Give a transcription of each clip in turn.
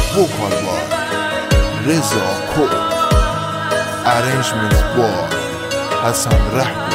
vocal by Reza Kod, arrangements by Hassan Rahmi.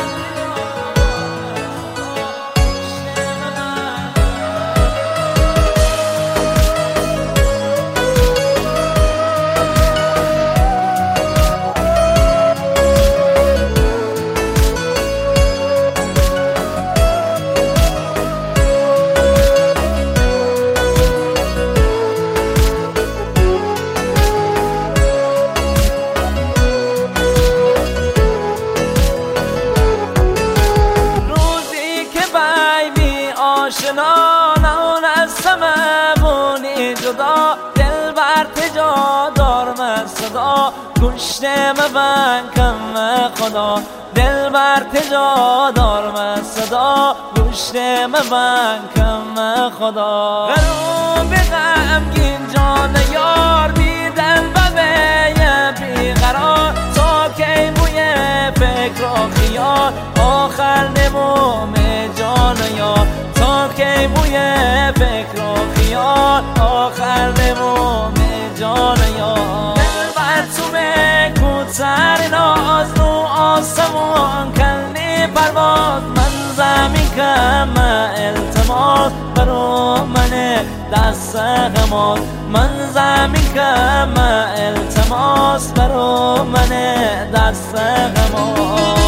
آشنان از سممونی جدا، دل بر تجا دارم صدا، گوشت مبن کم خدا، دل بر تجا دارم صدا، گوشت مبن کم خدا. غروب غمگین جان یار بیدن ببه بیقرار، تا کی بوی فکر و خیال آخر نموم جان یار، تا کی بوی فکر و خیال آخر نموم جان یار. دل بر تو کوتر ناز رو آسمون کنی پرواز، من زمین کم التماس برو من دست غماز، من زمین کم التماس برو من دست غماز.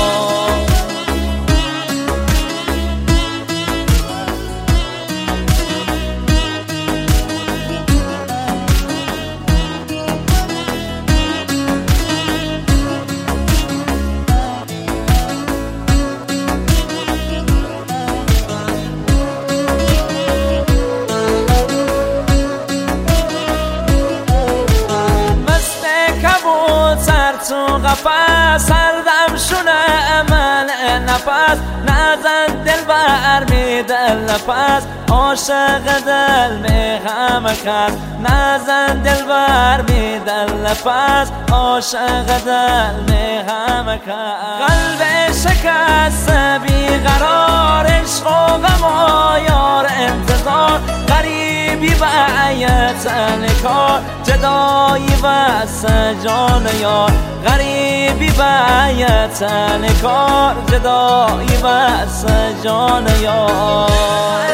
تو قفس سردم شونه من نفس، نزن دل بر می دل نفس، عاشق دل می غم کس، نزن دل بر می دل نفس، عاشق دل می غم کس. قلب شکست بیقرار، عشق و غم و یار انتظار، غریبی و ایتن کار، جدایی و جان یار، غریبی و ایتن کار، جدایی و جان یار.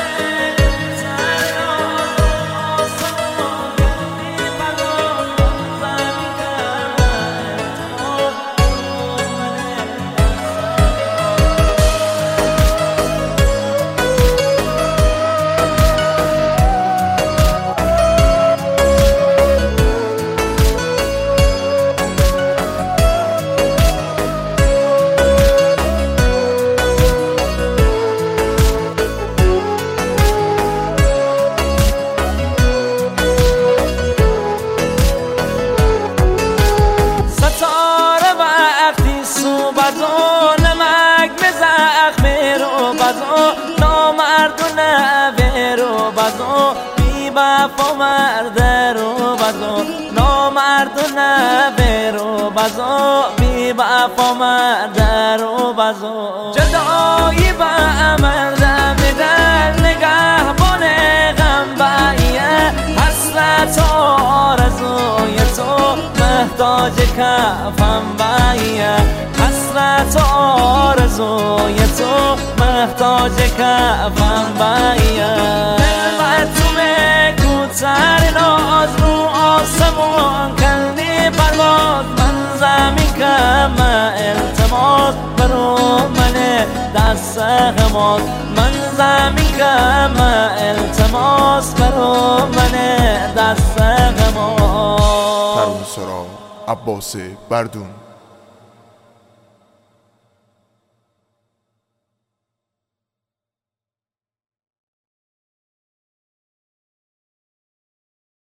نامردونه برو بازو، بی وفا مرد رو بازو، نامردونه برو بازو، بی وفا مرد رو بازو. جدایی با مرد میدن نگهبان غم بایه، حسرت آرزوی تو محتاج کفم بایه، حسرت آرزوی تو محتاج کفم بایه. دل بر تو کوتر ناز رو آسمون کنی پرواز، من زمین کم التماس برو من دست غماز، من زمین کم التماس برو من دست غماز. ترانه سرا عباس بردون.